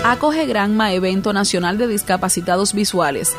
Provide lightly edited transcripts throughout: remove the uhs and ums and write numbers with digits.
Acoge Granma Evento Nacional de Discapacitados Visuales.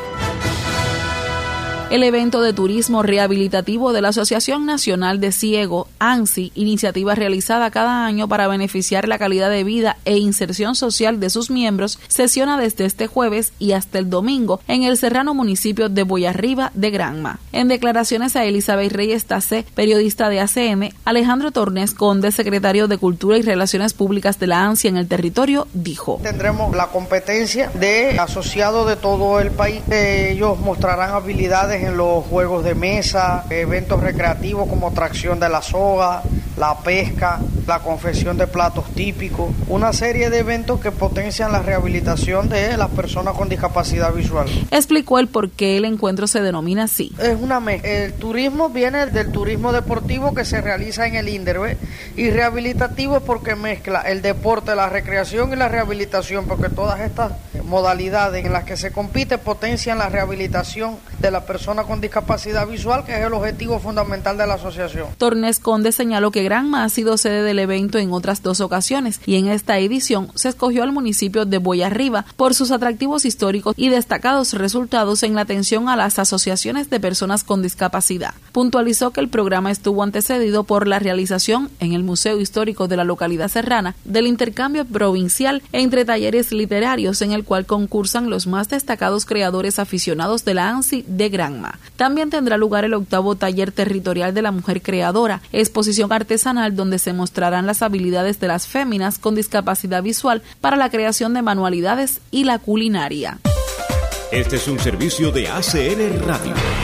El evento de turismo rehabilitativo de la Asociación Nacional de Ciego, ANSI, iniciativa realizada cada año para beneficiar la calidad de vida e inserción social de sus miembros, sesiona desde este jueves y hasta el domingo en el serrano municipio de Boyarriba de Granma. En declaraciones a Elizabeth Reyes Tacé, periodista de ACM, Alejandro Tornes Conde, secretario de Cultura y Relaciones Públicas de la ANSI en el territorio, dijo: Tendremos la competencia de asociados de todo el país. Ellos mostrarán habilidades en los juegos de mesa, eventos recreativos como tracción de la soga, la pesca, la confección de platos típicos, una serie de eventos que potencian la rehabilitación de las personas con discapacidad visual. Explicó el por qué el encuentro se denomina así. Es una mezcla. El turismo viene del turismo deportivo que se realiza en el INDER, y rehabilitativo es porque mezcla el deporte, la recreación y la rehabilitación, porque todas estas modalidades en las que se compite potencian la rehabilitación de la persona con discapacidad visual, que es el objetivo fundamental de la asociación. Tornes Conde señaló que Granma ha sido sede del evento en otras 2 ocasiones y en esta edición se escogió al municipio de Boyarriba por sus atractivos históricos y destacados resultados en la atención a las asociaciones de personas con discapacidad. Puntualizó que el programa estuvo antecedido por la realización en el Museo Histórico de la localidad serrana del intercambio provincial entre talleres literarios en el cual concursan los más destacados creadores aficionados de la ANSI de Granma. También tendrá lugar el 8º taller territorial de la mujer creadora, exposición artesanal donde se mostrarán las habilidades de las féminas con discapacidad visual para la creación de manualidades y la culinaria. Este es un servicio de ACN Radio.